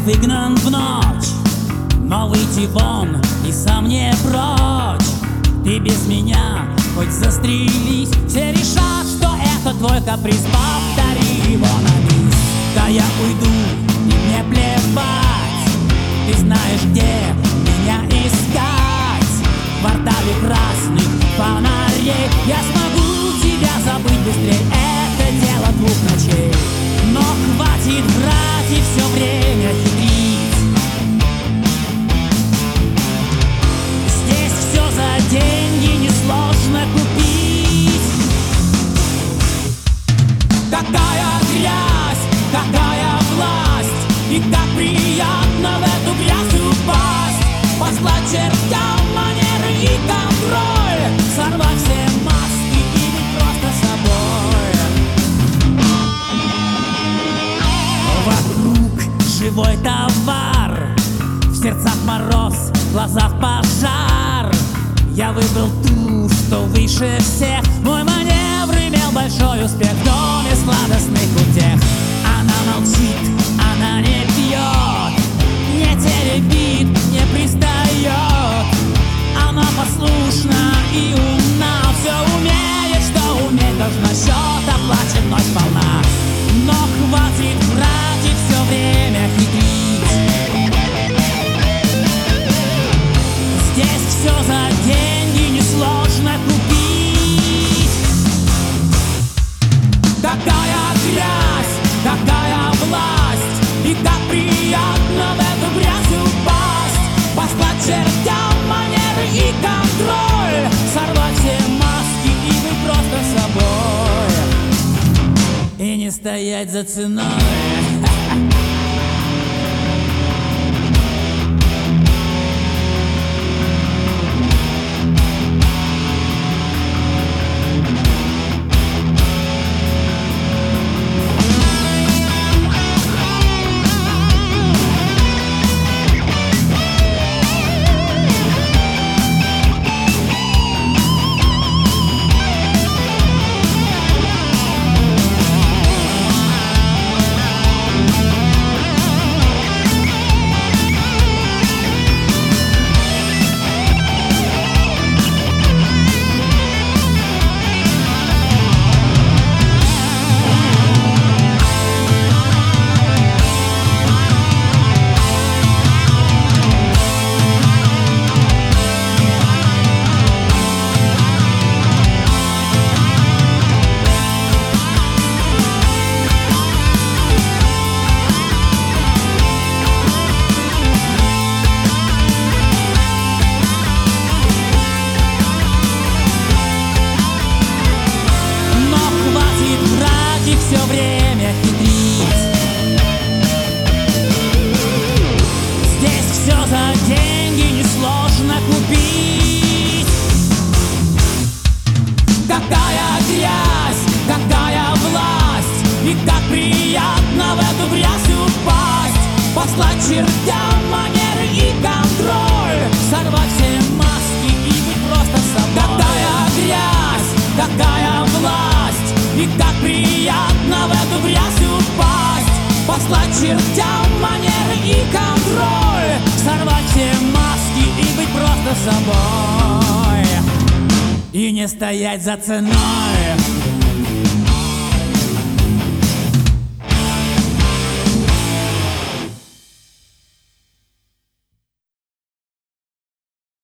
выгнан в ночь, но выйти вон и сам не прочь. Ты без меня хоть застрелись, все решат, что это твой каприз. Повтори его на бис. Да я уйду, и мне плевать. Ты знаешь, где меня искать. В квартале красных фонарей я смогу тебя забыть быстрее. Это дело 2 ночей. Но хватит врать и все время хитрить. Здесь все за деньги несложно купить. Какая грязь, какая власть, и как приятно в эту грязь упасть. Послать чертям манеры и контроль, сорвать все маски и быть просто собой. Вокруг живой товар, в сердцах мороз, в глазах пожар. Я выбрал ту, что выше всех. Мой маневр имел большой успех в доме сладостных утех. Она молчит, она не пьет, не теребит, не пристает. Она послушна и умна, все умеет, что уметь должна. Счет оплачен вновь сполна. Но хватит врать и все время хитрить. Здесь все за деньги несложно купить. Какая грязь, какая власть, и как приятно в эту грязь упасть. Послать чертям манеры и контроль, сорвать все маски и быть просто собой. И не стоять за ценой. Все время хитрить. Здесь все за деньги несложно купить. Какая грязь, какая власть, и как приятно в эту грязь упасть. Послать чертям манеры и контроль, сорвать все маски и быть просто собой. Какая грязь, какая власть, и как приятно в эту грязь упасть. Послать чертям манеры и контроль, сорвать все маски и быть просто собой. И не стоять за ценой.